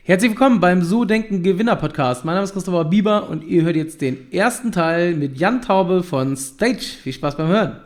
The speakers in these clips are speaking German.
Herzlich willkommen beim So Denken Gewinner Podcast. Mein Name ist Christopher Bieber und ihr hört jetzt den ersten Teil mit Jan Taube von Stage. Viel Spaß beim Hören.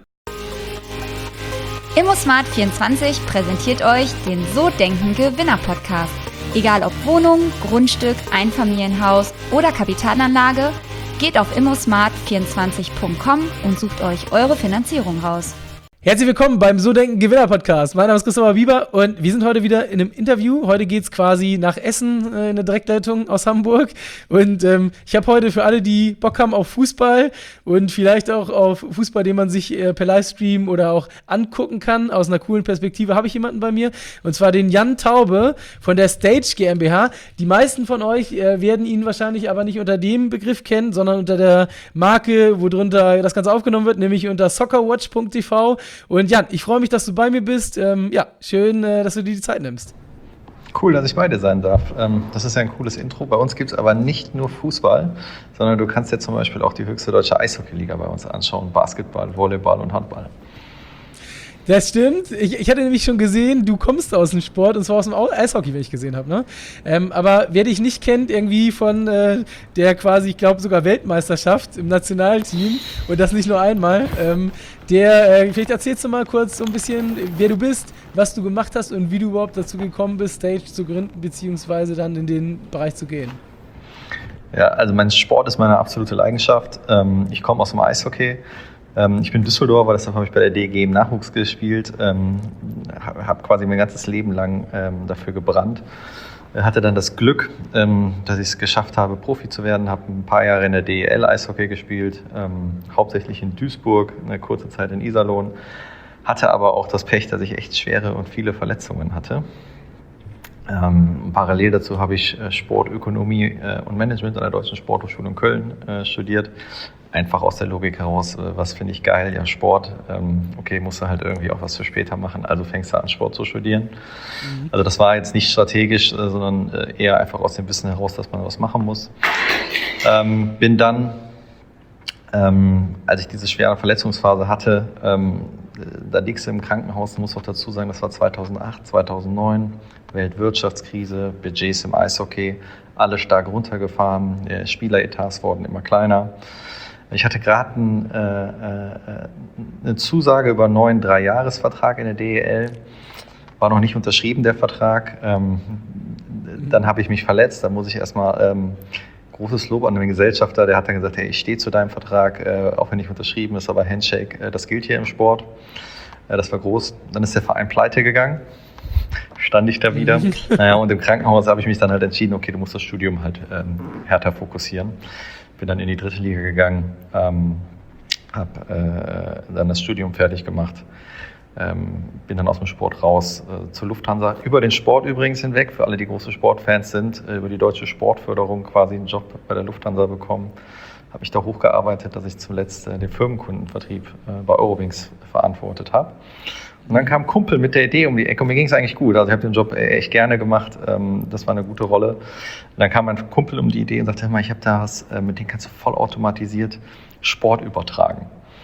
ImmoSmart24 präsentiert euch den So Denken Gewinner Podcast. Egal ob Wohnung, Grundstück, Einfamilienhaus oder Kapitalanlage, geht auf immosmart24.com und sucht euch eure Finanzierung raus. Herzlich willkommen beim So Denken Gewinner Podcast. Mein Name ist Christopher Bieber und wir sind heute wieder in einem Interview. Heute geht es quasi nach Essen in eine Direktleitung aus Hamburg. Und ich habe heute für alle, die Bock haben auf Fußball und vielleicht auch auf Fußball, den man sich per Livestream oder auch angucken kann, aus einer coolen Perspektive, habe ich jemanden bei mir. Und zwar den Jan Taube von der Stage GmbH. Die meisten von euch werden ihn wahrscheinlich aber nicht unter dem Begriff kennen, sondern unter der Marke, worunter das Ganze aufgenommen wird, nämlich unter soccerwatch.tv. Und Jan, ich freue mich, dass du bei mir bist. Schön, dass du dir die Zeit nimmst. Cool, dass ich bei dir sein darf. Das ist ja ein cooles Intro. Bei uns gibt es aber nicht nur Fußball, sondern du kannst dir zum Beispiel auch die höchste deutsche Eishockeyliga bei uns anschauen. Basketball, Volleyball und Handball. Das stimmt. Ich hatte nämlich schon gesehen, du kommst aus dem Sport, und zwar aus dem Eishockey, wenn ich gesehen habe. Ne? Aber wer dich nicht kennt, irgendwie von der quasi, ich glaube sogar Weltmeisterschaft im Nationalteam, und das nicht nur einmal, vielleicht erzählst du mal kurz so ein bisschen, wer du bist, was du gemacht hast und wie du überhaupt dazu gekommen bist, Stage zu gründen, beziehungsweise dann in den Bereich zu gehen. Ja, also mein Sport ist meine absolute Leidenschaft. Ich komme aus dem Eishockey. Ich bin Düsseldorfer, deshalb habe ich bei der DEG im Nachwuchs gespielt, habe quasi mein ganzes Leben lang dafür gebrannt. Hatte dann das Glück, dass ich es geschafft habe, Profi zu werden, habe ein paar Jahre in der DEL Eishockey gespielt, hauptsächlich in Duisburg, eine kurze Zeit in Iserlohn, hatte aber auch das Pech, dass ich echt schwere und viele Verletzungen hatte. Parallel dazu habe ich Sportökonomie und Management an der Deutschen Sporthochschule in Köln studiert. Einfach aus der Logik heraus, was finde ich geil? Ja, Sport. Okay, musst du halt irgendwie auch was für später machen, also fängst du an, Sport zu studieren. Also das war jetzt nicht strategisch, sondern eher einfach aus dem Wissen heraus, dass man was machen muss. Bin dann, als ich diese schwere Verletzungsphase hatte, da liegst du im Krankenhaus, muss auch dazu sagen, das war 2008, 2009, Weltwirtschaftskrise, Budgets im Eishockey, alle stark runtergefahren, Spieleretats wurden immer kleiner. Ich hatte gerade eine Zusage über einen neuen 3-Jahres-Vertrag in der DEL, war noch nicht unterschrieben, der Vertrag. Dann habe ich mich verletzt, da muss ich erstmal großes Lob an den Gesellschafter, der hat dann gesagt, hey, ich stehe zu deinem Vertrag, auch wenn nicht unterschrieben ist, aber Handshake, das gilt hier im Sport. Das war groß. Dann ist der Verein pleite gegangen, stand ich da wieder. Und im Krankenhaus habe ich mich dann halt entschieden, okay, du musst das Studium halt härter fokussieren. Bin dann in die 3. Liga gegangen, habe dann das Studium fertig gemacht, bin dann aus dem Sport raus zur Lufthansa. Über den Sport übrigens hinweg, für alle, die große Sportfans sind, über die deutsche Sportförderung quasi einen Job bei der Lufthansa bekommen. Habe mich da hochgearbeitet, dass ich zuletzt den Firmenkundenvertrieb bei Eurowings verantwortet habe. Und dann kam ein Kumpel mit der Idee um die Ecke und mir ging es eigentlich gut. Also ich habe den Job echt gerne gemacht, das war eine gute Rolle. Und dann kam mein Kumpel um die Idee und sagte, hör mal, ich habe da was, mit dem kannst du vollautomatisiert Sport übertragen.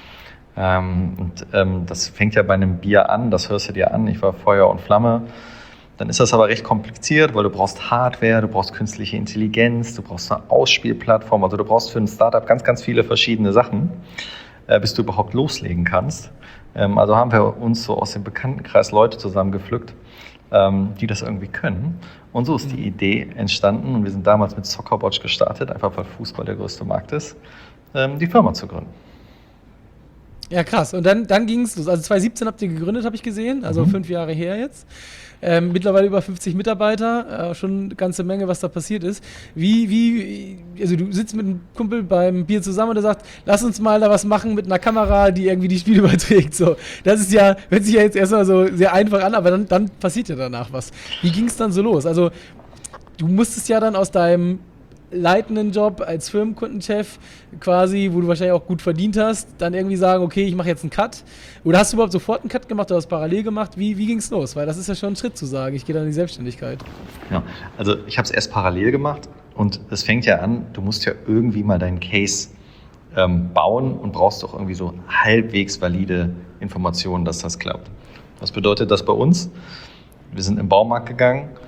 Das fängt ja bei einem Bier an, das hörst du dir an, ich war Feuer und Flamme. Dann ist das aber recht kompliziert, weil du brauchst Hardware, du brauchst künstliche Intelligenz, du brauchst eine Ausspielplattform, also du brauchst für ein Startup ganz, ganz viele verschiedene Sachen, bis du überhaupt loslegen kannst. Also haben wir uns so aus dem Bekanntenkreis Leute zusammengepflückt, die das irgendwie können. Und so ist die Idee entstanden und wir sind damals mit Soccerwatch gestartet, einfach weil Fußball der größte Markt ist, die Firma zu gründen. Ja, krass. Und dann ging es los. Also 2017 habt ihr gegründet, habe ich gesehen, also 5 Jahre her jetzt. Mittlerweile über 50 Mitarbeiter, schon eine ganze Menge, was da passiert ist. Also du sitzt mit einem Kumpel beim Bier zusammen und der sagt, lass uns mal da was machen mit einer Kamera, die irgendwie die Spiele überträgt. So, das ist ja, hört sich ja jetzt erstmal so sehr einfach an, aber dann passiert ja danach was. Wie ging es dann so los? Also du musstest ja dann aus deinem leitenden Job als Firmenkundenchef quasi, wo du wahrscheinlich auch gut verdient hast, dann irgendwie sagen, okay, ich mache jetzt einen Cut. Oder hast du überhaupt sofort einen Cut gemacht oder hast parallel gemacht? Wie ging es los? Weil das ist ja schon ein Schritt zu sagen, ich gehe dann in die Selbstständigkeit. Ja, also ich habe es erst parallel gemacht und es fängt ja an, du musst ja irgendwie mal deinen Case bauen und brauchst doch irgendwie so halbwegs valide Informationen, dass das klappt. Was bedeutet das bei uns? Wir sind im Baumarkt gegangen,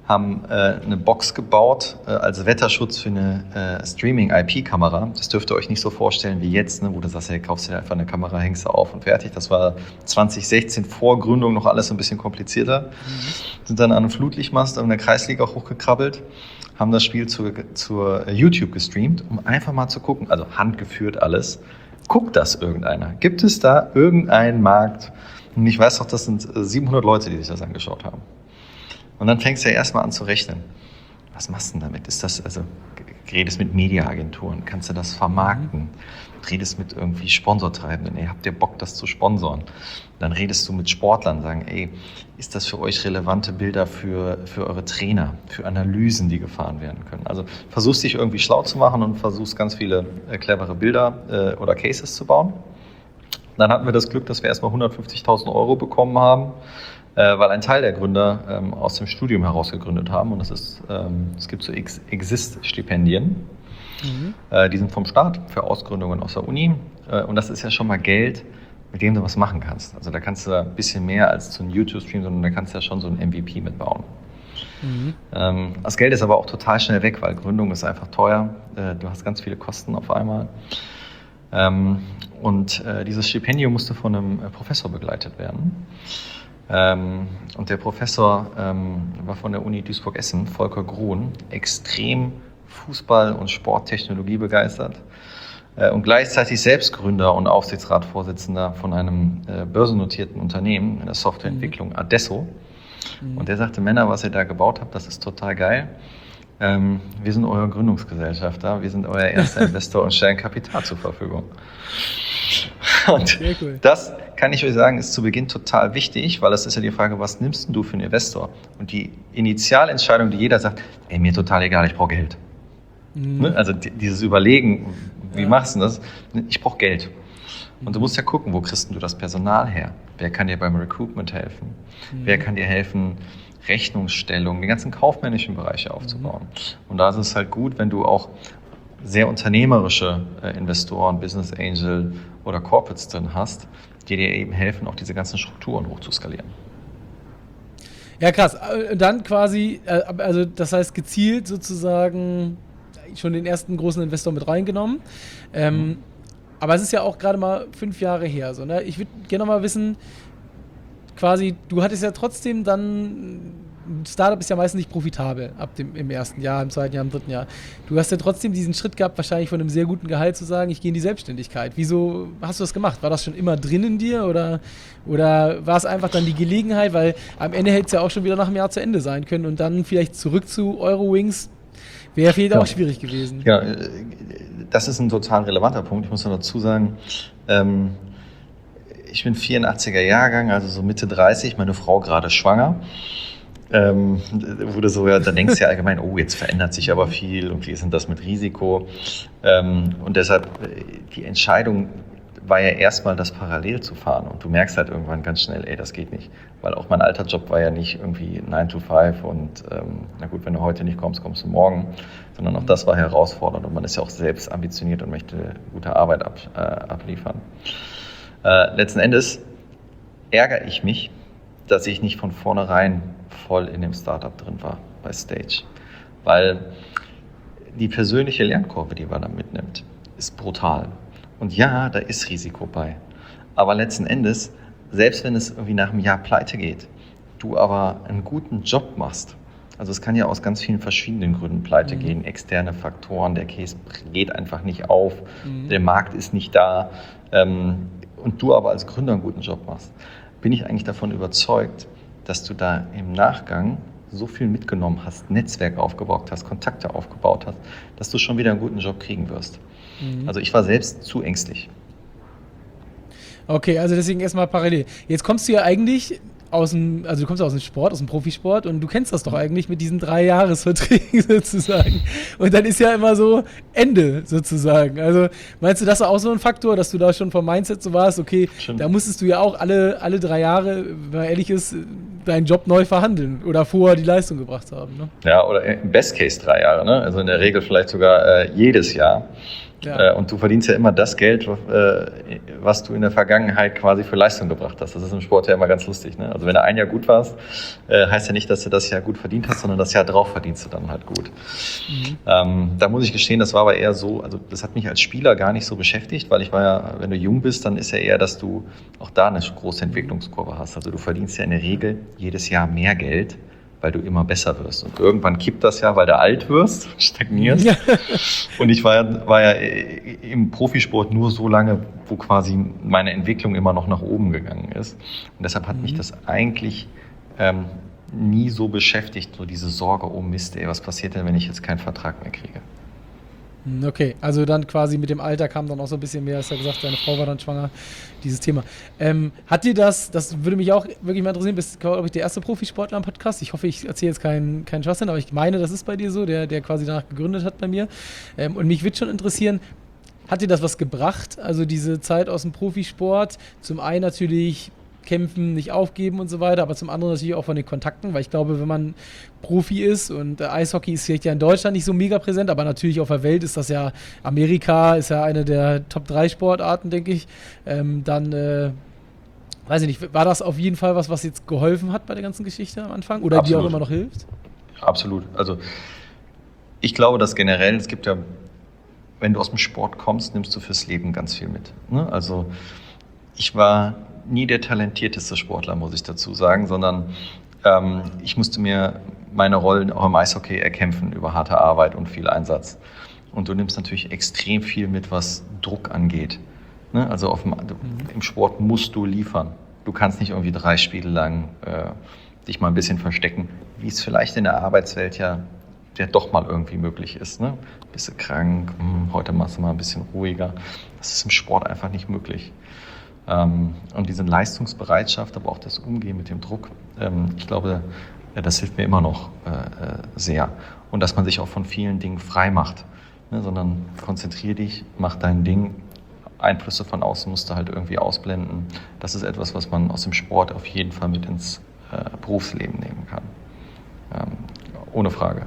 haben eine Box gebaut als Wetterschutz für eine Streaming-IP-Kamera. Das dürft ihr euch nicht so vorstellen wie jetzt, ne, wo du sagst, hey, kaufst dir einfach eine Kamera, hängst du auf und fertig. Das war 2016 vor Gründung noch alles ein bisschen komplizierter. Sind dann an einem Flutlichtmast in der Kreisliga hochgekrabbelt, haben das Spiel zur YouTube gestreamt, um einfach mal zu gucken, also handgeführt alles. Guckt das irgendeiner? Gibt es da irgendeinen Markt? Und ich weiß doch, das sind 700 Leute, die sich das angeschaut haben. Und dann fängst du ja erstmal an zu rechnen. Was machst du denn damit? Ist das, also, redest mit Mediaagenturen? Kannst du das vermarkten? Redest mit irgendwie Sponsortreibenden? Ey, habt ihr Bock, das zu sponsoren? Dann redest du mit Sportlern, sagen, ey, ist das für euch relevante Bilder für eure Trainer, für Analysen, die gefahren werden können? Also versuchst dich irgendwie schlau zu machen und versuchst ganz viele clevere Bilder oder Cases zu bauen. Dann hatten wir das Glück, dass wir erstmal 150.000 € bekommen haben, weil ein Teil der Gründer aus dem Studium heraus gegründet haben. Und es gibt so Exist-Stipendien. Die sind vom Staat für Ausgründungen aus der Uni. Und das ist ja schon mal Geld, mit dem du was machen kannst. Also da kannst du ein bisschen mehr als so ein YouTube-Stream, sondern da kannst du ja schon so ein MVP mitbauen. Das Geld ist aber auch total schnell weg, weil Gründung ist einfach teuer. Du hast ganz viele Kosten auf einmal. Und dieses Stipendium musste von einem Professor begleitet werden. Und der Professor war von der Uni Duisburg-Essen, Volker Grohn, extrem Fußball- und Sporttechnologie begeistert und gleichzeitig selbst Gründer und Aufsichtsratsvorsitzender von einem börsennotierten Unternehmen in der Softwareentwicklung Adesso. Und der sagte, Männer, was ihr da gebaut habt, das ist total geil. Wir sind euer Gründungsgesellschafter, wir sind euer erster Investor und stellen Kapital zur Verfügung. Und cool. Das kann ich euch sagen, ist zu Beginn total wichtig, weil das ist ja die Frage, was nimmst denn du für einen Investor? Und die Initialentscheidung, die jeder sagt, ey, mir total egal, ich brauche Geld. Also dieses Überlegen, wie machst du das? Ich brauche Geld. Und du musst ja gucken, wo kriegst du das Personal her? Wer kann dir beim Recruitment helfen? Wer kann dir helfen, Rechnungsstellung, die ganzen kaufmännischen Bereiche aufzubauen? Und da ist es halt gut, wenn du auch sehr unternehmerische Investoren, Business Angel oder Corporates drin hast, die dir eben helfen, auch diese ganzen Strukturen hochzuskalieren. Ja, krass. Dann quasi, also das heißt gezielt sozusagen schon den ersten großen Investor mit reingenommen. Aber es ist ja auch gerade mal 5 Jahre her. So, ne? Ich würde gerne noch mal wissen, quasi, du hattest ja trotzdem dann, ein Startup ist ja meistens nicht profitabel im ersten Jahr, im zweiten Jahr, im dritten Jahr. Du hast ja trotzdem diesen Schritt gehabt, wahrscheinlich von einem sehr guten Gehalt zu sagen, ich gehe in die Selbstständigkeit. Wieso hast du das gemacht? War das schon immer drin in dir oder war es einfach dann die Gelegenheit? Weil am Ende hätte es ja auch schon wieder nach einem Jahr zu Ende sein können und dann vielleicht zurück zu Eurowings wäre vielleicht auch schwierig gewesen. Ja, das ist ein total relevanter Punkt. Ich muss noch dazu sagen, ich bin 84er Jahrgang, also so Mitte 30, meine Frau gerade schwanger. Wurde so, ja, da denkst du ja allgemein, oh, jetzt verändert sich aber viel und wie ist denn das mit Risiko? Und deshalb, die Entscheidung war ja erstmal, das parallel zu fahren. Und du merkst halt irgendwann ganz schnell, ey, das geht nicht. Weil auch mein alter Job war ja nicht irgendwie 9 to 5 und na gut, wenn du heute nicht kommst, kommst du morgen. Sondern auch das war herausfordernd und man ist ja auch selbst ambitioniert und möchte gute Arbeit abliefern. Letzten Endes ärgere ich mich, dass ich nicht von vornherein voll in dem Startup drin war bei Stage. Weil die persönliche Lernkurve, die man da mitnimmt, ist brutal. Und ja, da ist Risiko bei. Aber letzten Endes, selbst wenn es irgendwie nach einem Jahr pleite geht, du aber einen guten Job machst, also es kann ja aus ganz vielen verschiedenen Gründen pleite gehen, externe Faktoren, der Case geht einfach nicht auf, der Markt ist nicht da und du aber als Gründer einen guten Job machst, bin ich eigentlich davon überzeugt, dass du da im Nachgang so viel mitgenommen hast, Netzwerk aufgebaut hast, Kontakte aufgebaut hast, dass du schon wieder einen guten Job kriegen wirst. Also ich war selbst zu ängstlich. Okay, also deswegen erstmal parallel. Jetzt kommst du ja eigentlich aus dem Sport, aus dem Profisport und du kennst das doch eigentlich mit diesen 3-Jahres-Verträgen sozusagen. Und dann ist ja immer so Ende sozusagen. Also meinst du, das war auch so ein Faktor, dass du da schon vom Mindset so warst, okay, da musstest du ja auch alle 3 Jahre, wenn man ehrlich ist, deinen Job neu verhandeln oder vorher die Leistung gebracht haben, ne? Ja, oder im Best Case 3 Jahre, ne? Also in der Regel vielleicht sogar jedes Jahr. Ja. Und du verdienst ja immer das Geld, was du in der Vergangenheit quasi für Leistung gebracht hast. Das ist im Sport ja immer ganz lustig. Ne? Also wenn du ein Jahr gut warst, heißt ja nicht, dass du das Jahr gut verdient hast, sondern das Jahr drauf verdienst du dann halt gut. Da muss ich gestehen, das war aber eher so, also das hat mich als Spieler gar nicht so beschäftigt, weil ich war ja, wenn du jung bist, dann ist ja eher, dass du auch da eine große Entwicklungskurve hast. Also du verdienst ja in der Regel jedes Jahr mehr Geld, weil du immer besser wirst. Und irgendwann kippt das ja, weil du alt wirst, stagnierst. Ja. Und ich war ja im Profisport nur so lange, wo quasi meine Entwicklung immer noch nach oben gegangen ist. Und deshalb hat mich das eigentlich nie so beschäftigt, so diese Sorge, oh Mist, ey, was passiert denn, wenn ich jetzt keinen Vertrag mehr kriege? Okay, also dann quasi mit dem Alter kam dann auch so ein bisschen mehr, hast du ja gesagt, deine Frau war dann schwanger, dieses Thema. Hat dir das würde mich auch wirklich mal interessieren, bist, glaube ich, der erste Profisportler im Podcast. Ich hoffe, ich erzähle jetzt keinen Schwachsinn, aber ich meine, das ist bei dir so, der quasi danach gegründet hat bei mir. Und mich würde schon interessieren, hat dir das was gebracht, also diese Zeit aus dem Profisport? Zum einen natürlich kämpfen, nicht aufgeben und so weiter, aber zum anderen natürlich auch von den Kontakten, weil ich glaube, wenn man Profi ist und Eishockey ist vielleicht ja in Deutschland nicht so mega präsent, aber natürlich auf der Welt ist das ja, Amerika ist ja eine der Top-3 Sportarten, denke ich, dann weiß ich nicht, war das auf jeden Fall was jetzt geholfen hat bei der ganzen Geschichte am Anfang oder Absolut. dir auch immer noch hilft? Absolut, also ich glaube, dass generell, es gibt ja, wenn du aus dem Sport kommst, nimmst du fürs Leben ganz viel mit, ne? Also ich war nie der talentierteste Sportler, muss ich dazu sagen, sondern ich musste mir meine Rollen auch im Eishockey erkämpfen über harte Arbeit und viel Einsatz. Und du nimmst natürlich extrem viel mit, was Druck angeht. Ne? Also im Sport musst du liefern. Du kannst nicht irgendwie 3 Spiele lang dich mal ein bisschen verstecken, wie es vielleicht in der Arbeitswelt ja doch mal irgendwie möglich ist. Ne? Bist du krank, heute machst du mal ein bisschen ruhiger. Das ist im Sport einfach nicht möglich. Und diese Leistungsbereitschaft, aber auch das Umgehen mit dem Druck, ich glaube, das hilft mir immer noch sehr. Und dass man sich auch von vielen Dingen frei macht, ne? Sondern konzentrier dich, mach dein Ding. Einflüsse von außen musst du halt irgendwie ausblenden. Das ist etwas, was man aus dem Sport auf jeden Fall mit ins Berufsleben nehmen kann. Ohne Frage.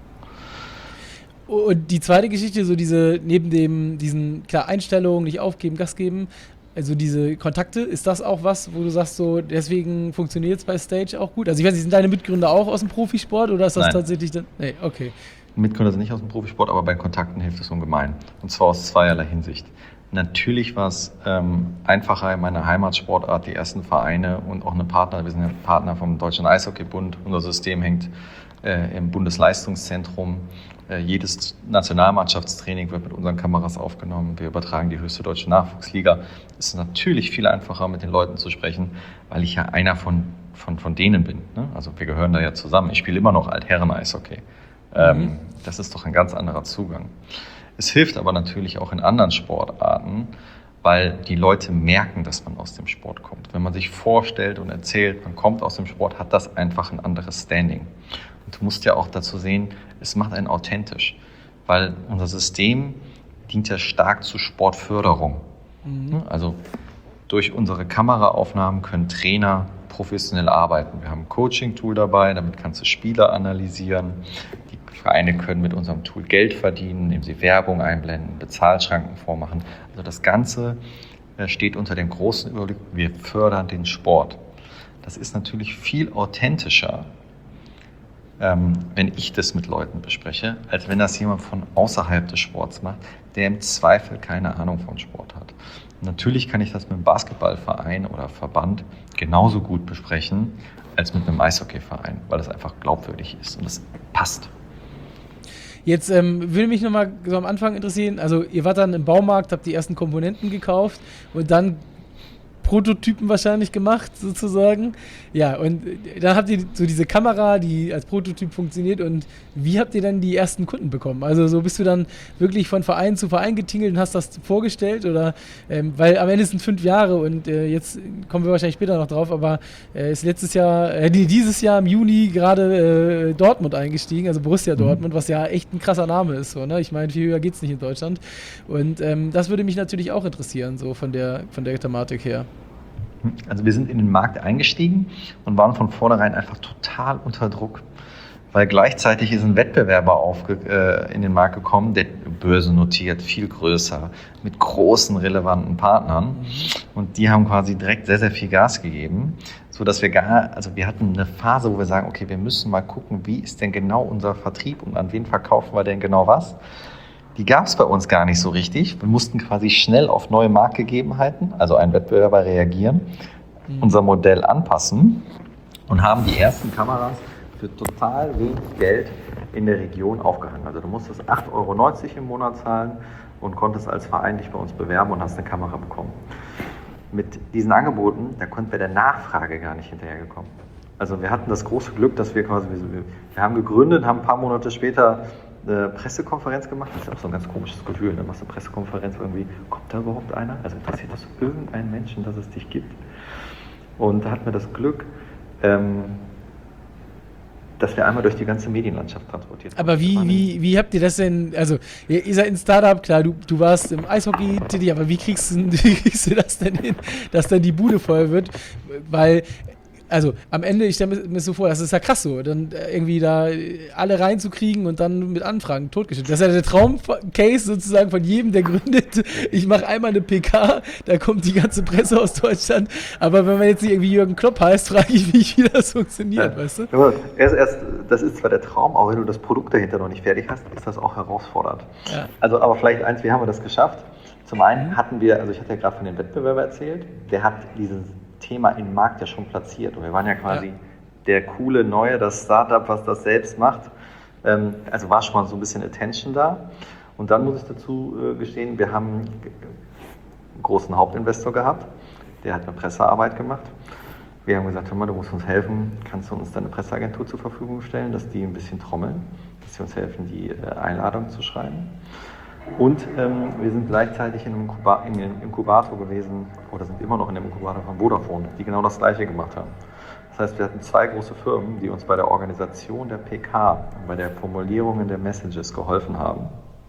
Und die zweite Geschichte, so neben diesen, klar, Einstellungen, nicht aufgeben, Gas geben, also diese Kontakte, ist das auch was, wo du sagst, so deswegen funktioniert es bei Stage auch gut? Also ich weiß nicht, sind deine Mitgründer auch aus dem Profisport oder ist das tatsächlich dann? Nee, okay. Mitgründer sind nicht aus dem Profisport, aber bei Kontakten hilft es ungemein. Und zwar aus zweierlei Hinsicht. Natürlich war es einfacher in meiner Heimatsportart, die ersten Vereine und auch wir sind ja Partner vom Deutschen Eishockeybund, unser System hängt im Bundesleistungszentrum. Jedes Nationalmannschaftstraining wird mit unseren Kameras aufgenommen. Wir übertragen die höchste deutsche Nachwuchsliga. Es ist natürlich viel einfacher, mit den Leuten zu sprechen, weil ich ja einer von denen bin. Ne? Also wir gehören da ja zusammen. Ich spiele immer noch Altherren-Eishockey. Das ist doch ein ganz anderer Zugang. Es hilft aber natürlich auch in anderen Sportarten, weil die Leute merken, dass man aus dem Sport kommt. Wenn man sich vorstellt und erzählt, man kommt aus dem Sport, hat das einfach ein anderes Standing. Und du musst ja auch dazu sehen, es macht einen authentisch, weil unser System dient ja stark zur Sportförderung. Also durch unsere Kameraaufnahmen können Trainer professionell arbeiten. Wir haben ein Coaching-Tool dabei, damit kannst du Spieler analysieren. Die Vereine können mit unserem Tool Geld verdienen, indem sie Werbung einblenden, Bezahlschranken vormachen. Also das Ganze steht unter dem großen Überblick, wir fördern den Sport. Das ist natürlich viel authentischer, wenn ich das mit Leuten bespreche, als wenn das jemand von außerhalb des Sports macht, der im Zweifel keine Ahnung von Sport hat. Natürlich kann ich das mit einem Basketballverein oder Verband genauso gut besprechen als mit einem Eishockeyverein, weil das einfach glaubwürdig ist und das passt. Jetzt würde mich nochmal so am Anfang interessieren, also ihr wart dann im Baumarkt, habt die ersten Komponenten gekauft und dann Prototypen wahrscheinlich gemacht, sozusagen. Ja, und dann habt ihr so diese Kamera, die als Prototyp funktioniert und wie habt ihr dann die ersten Kunden bekommen? Also so bist du dann wirklich von Verein zu Verein getingelt und hast das vorgestellt oder, weil am Ende sind es 5 Jahre und jetzt kommen wir wahrscheinlich später noch drauf, aber ist dieses Jahr im Juni gerade Dortmund eingestiegen, also Borussia Dortmund, was ja echt ein krasser Name ist, so, ne? Ich meine, viel höher geht's nicht in Deutschland und das würde mich natürlich auch interessieren, so von der Thematik her. Also wir sind in den Markt eingestiegen und waren von vornherein einfach total unter Druck, weil gleichzeitig ist ein Wettbewerber in den Markt gekommen, der börsennotiert, viel größer, mit großen, relevanten Partnern. Und die haben quasi direkt sehr, sehr viel Gas gegeben, sodass wir wir hatten eine Phase, wo wir sagen, okay, wir müssen mal gucken, wie ist denn genau unser Vertrieb und an wen verkaufen wir denn genau was. Die gab es bei uns gar nicht so richtig. Wir mussten quasi schnell auf neue Marktgegebenheiten, also einen Wettbewerber reagieren, unser Modell anpassen und haben die ersten Kameras für total wenig Geld in der Region aufgehangen. Also du musstest 8,90 Euro im Monat zahlen und konntest als Verein dich bei uns bewerben und hast eine Kamera bekommen. Mit diesen Angeboten, da konnten wir der Nachfrage gar nicht hinterhergekommen. Also wir hatten das große Glück, dass wir haben gegründet, haben ein paar Monate später eine Pressekonferenz gemacht. Das ist auch so ein ganz komisches Gefühl. Dann machst du eine Pressekonferenz irgendwie, kommt da überhaupt einer? Also interessiert das irgendeinen Menschen, dass es dich gibt? Und da hatten wir das Glück, dass wir einmal durch die ganze Medienlandschaft transportiert haben. Aber wie habt ihr das denn, also ihr seid ein Startup, klar, du warst im Eishockey tätig, aber wie kriegst du das denn hin, dass dann die Bude voll wird? Weil, also am Ende, ich stelle mir so vor, das ist ja krass so, dann irgendwie da alle reinzukriegen und dann mit Anfragen totgestellt. Das ist ja der Traumcase sozusagen von jedem, der gründet. Ich mache einmal eine PK, da kommt die ganze Presse aus Deutschland. Aber wenn man jetzt nicht irgendwie Jürgen Klopp heißt, frage ich mich, wie das funktioniert, weißt du? Das ist zwar der Traum, aber wenn du das Produkt dahinter noch nicht fertig hast, ist das auch herausfordernd. Ja. Also, aber vielleicht eins, wie haben wir das geschafft? Zum einen hatten wir, also ich hatte ja gerade von dem Wettbewerber erzählt, der hat dieses Thema im Markt ja schon platziert. Und wir waren ja quasi der coole Neue, das Startup, was das selbst macht. Also war schon mal so ein bisschen Attention da. Und dann muss ich dazu gestehen, wir haben einen großen Hauptinvestor gehabt, der hat eine Pressearbeit gemacht. Wir haben gesagt, hör mal, du musst uns helfen, kannst du uns deine Presseagentur zur Verfügung stellen, dass die ein bisschen trommeln, dass sie uns helfen, die Einladung zu schreiben. Und wir sind gleichzeitig in einem Inkubator gewesen, oder sind immer noch in dem Inkubator von Vodafone, die genau das Gleiche gemacht haben. Das heißt, wir hatten 2 große Firmen, die uns bei der Organisation der PK und bei der Formulierung der Messages geholfen haben.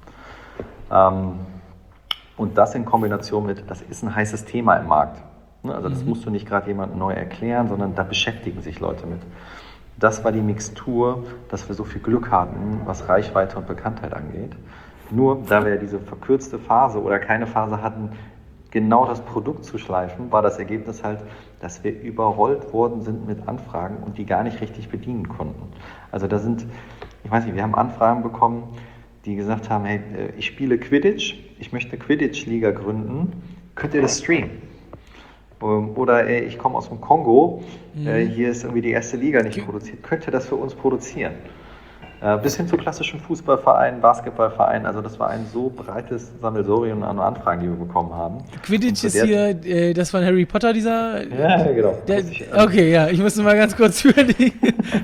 Und das in Kombination mit, das ist ein heißes Thema im Markt. Also das musst du nicht gerade jemandem neu erklären, sondern da beschäftigen sich Leute mit. Das war die Mixtur, dass wir so viel Glück hatten, was Reichweite und Bekanntheit angeht. Nur da wir diese verkürzte Phase oder keine Phase hatten, genau das Produkt zu schleifen, war das Ergebnis halt, dass wir überrollt worden sind mit Anfragen und die gar nicht richtig bedienen konnten. Also da sind, ich weiß nicht, wir haben Anfragen bekommen, die gesagt haben, hey, ich spiele Quidditch, ich möchte eine Quidditch-Liga gründen, könnt ihr das streamen? Oder ich komme aus dem Kongo, hier ist irgendwie die erste Liga nicht produziert, könnt ihr das für uns produzieren? Bis hin zu klassischen Fußballvereinen, Basketballvereinen. Also das war ein so breites Sammelsurium an Anfragen, die wir bekommen haben. Quidditch ist hier, das von Harry Potter, dieser... Ja, genau. Okay, ja, ich musste mal ganz kurz überlegen.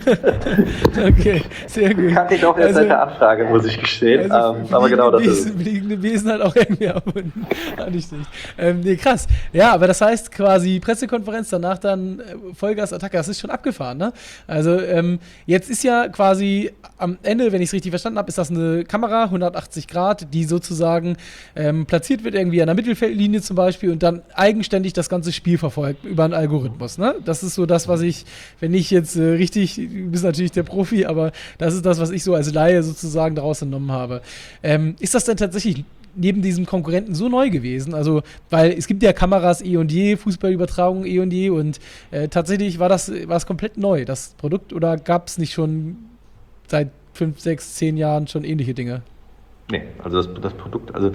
Okay, sehr gut. Kannte ich auch erst seit der Anfrage, muss ich gestehen. Aber genau das ist es. Fliegende Besen halt auch irgendwie erfunden. Nicht. Nee, krass. Ja, aber das heißt quasi Pressekonferenz, danach dann Vollgas-Attacke, das ist schon abgefahren, ne? Also jetzt ist ja quasi am Ende, wenn ich es richtig verstanden habe, ist das eine Kamera, 180 Grad, die sozusagen platziert wird irgendwie an der Mittelfeldlinie zum Beispiel und dann eigenständig das ganze Spiel verfolgt über einen Algorithmus, ne? Das ist so das, was ich, wenn ich jetzt richtig, du bist natürlich der Profi, aber das ist das, was ich so als Laie sozusagen daraus entnommen habe. Ist das denn tatsächlich neben diesem Konkurrenten so neu gewesen? Also, weil es gibt ja Kameras je, Fußballübertragung je und tatsächlich war es komplett neu, das Produkt, oder gab es nicht schon seit 5, 6, 10 Jahren schon ähnliche Dinge? Nee, also das Produkt, also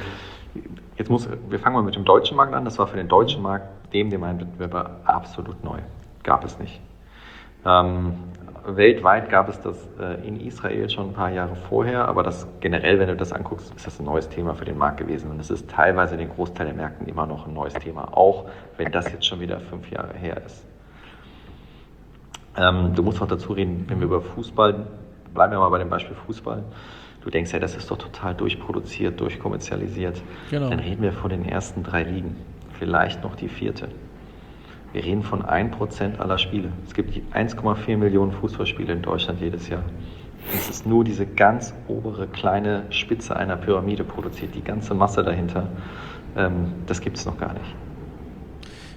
wir fangen mal mit dem deutschen Markt an. Das war für den deutschen Markt, dem einen Wettbewerber, absolut neu. Gab es nicht. Weltweit gab es das in Israel schon ein paar Jahre vorher, aber das generell, wenn du das anguckst, ist das ein neues Thema für den Markt gewesen. Und es ist teilweise in den Großteil der Märkten immer noch ein neues Thema, auch wenn das jetzt schon wieder 5 Jahre her ist. Du musst auch dazu reden, wenn wir über Fußball, bleiben wir mal bei dem Beispiel Fußball. Du denkst ja, das ist doch total durchproduziert, durchkommerzialisiert. Genau. Dann reden wir von den ersten 3 Ligen, vielleicht noch die 4. Wir reden von 1% aller Spiele. Es gibt 1,4 Millionen Fußballspiele in Deutschland jedes Jahr. Es ist nur diese ganz obere kleine Spitze einer Pyramide produziert, die ganze Masse dahinter. Das gibt es noch gar nicht.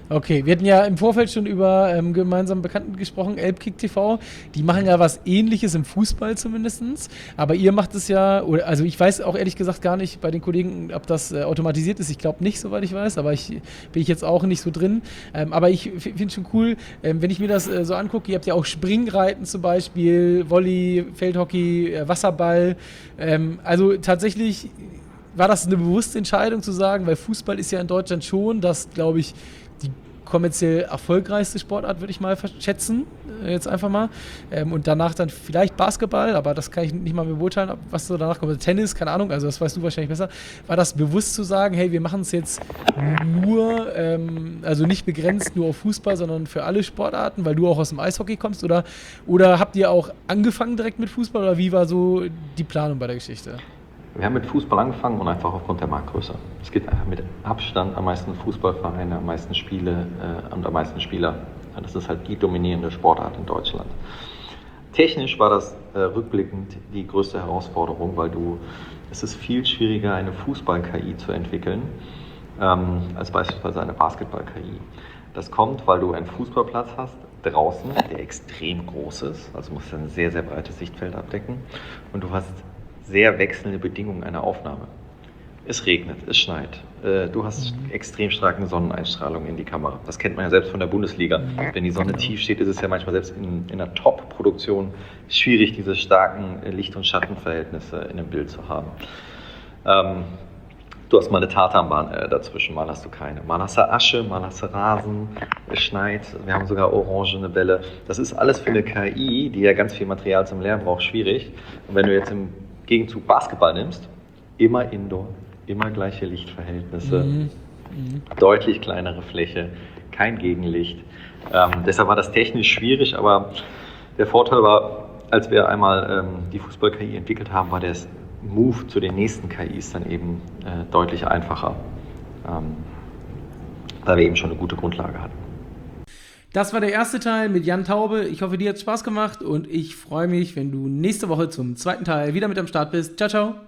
Okay, wir hatten ja im Vorfeld schon über gemeinsam Bekannten gesprochen, Elbkick TV. Die machen ja was Ähnliches im Fußball zumindest. Aber ihr macht es ja, also ich weiß auch ehrlich gesagt gar nicht bei den Kollegen, ob das automatisiert ist. Ich glaube nicht, soweit ich weiß, aber bin ich jetzt auch nicht so drin. Aber ich finde schon cool, wenn ich mir das so angucke, ihr habt ja auch Springreiten zum Beispiel, Volley, Feldhockey, Wasserball. Also tatsächlich war das eine bewusste Entscheidung zu sagen, weil Fußball ist ja in Deutschland schon das, glaube ich, die kommerziell erfolgreichste Sportart, würde ich mal schätzen, jetzt einfach mal. Und danach dann vielleicht Basketball, aber das kann ich nicht mal beurteilen, was so danach kommt. Tennis, keine Ahnung, also das weißt du wahrscheinlich besser. War das bewusst zu sagen, hey, wir machen es jetzt nur, also nicht begrenzt nur auf Fußball, sondern für alle Sportarten, weil du auch aus dem Eishockey kommst? Oder habt ihr auch angefangen direkt mit Fußball oder wie war so die Planung bei der Geschichte? Wir haben mit Fußball angefangen und einfach aufgrund der Marktgröße. Es gibt einfach mit Abstand am meisten Fußballvereine, am meisten Spiele und am meisten Spieler. Das ist halt die dominierende Sportart in Deutschland. Technisch war das rückblickend die größte Herausforderung, weil es ist viel schwieriger, eine Fußball-KI zu entwickeln, als beispielsweise eine Basketball-KI. Das kommt, weil du einen Fußballplatz hast, draußen, der extrem groß ist, also musst du ein sehr, sehr breites Sichtfeld abdecken und du hast sehr wechselnde Bedingungen einer Aufnahme. Es regnet, es schneit, du hast extrem starke Sonneneinstrahlung in die Kamera. Das kennt man ja selbst von der Bundesliga. Wenn die Sonne tief steht, ist es ja manchmal selbst in einer Top-Produktion schwierig, diese starken Licht- und Schattenverhältnisse in einem Bild zu haben. Du hast mal eine Tatanbahn dazwischen, mal hast du keine. Mal hast du Asche, mal hast du Rasen, es schneit, wir haben sogar orangene Bälle. Das ist alles für eine KI, die ja ganz viel Material zum Lernen braucht, schwierig. Und wenn du jetzt im Gegenzug Basketball nimmst, immer Indoor, immer gleiche Lichtverhältnisse, deutlich kleinere Fläche, kein Gegenlicht. Deshalb war das technisch schwierig, aber der Vorteil war, als wir einmal die Fußball-KI entwickelt haben, war der Move zu den nächsten KIs dann eben deutlich einfacher, da wir eben schon eine gute Grundlage hatten. Das war der erste Teil mit Jan Taube. Ich hoffe, dir hat es Spaß gemacht und ich freue mich, wenn du nächste Woche zum zweiten Teil wieder mit am Start bist. Ciao, ciao.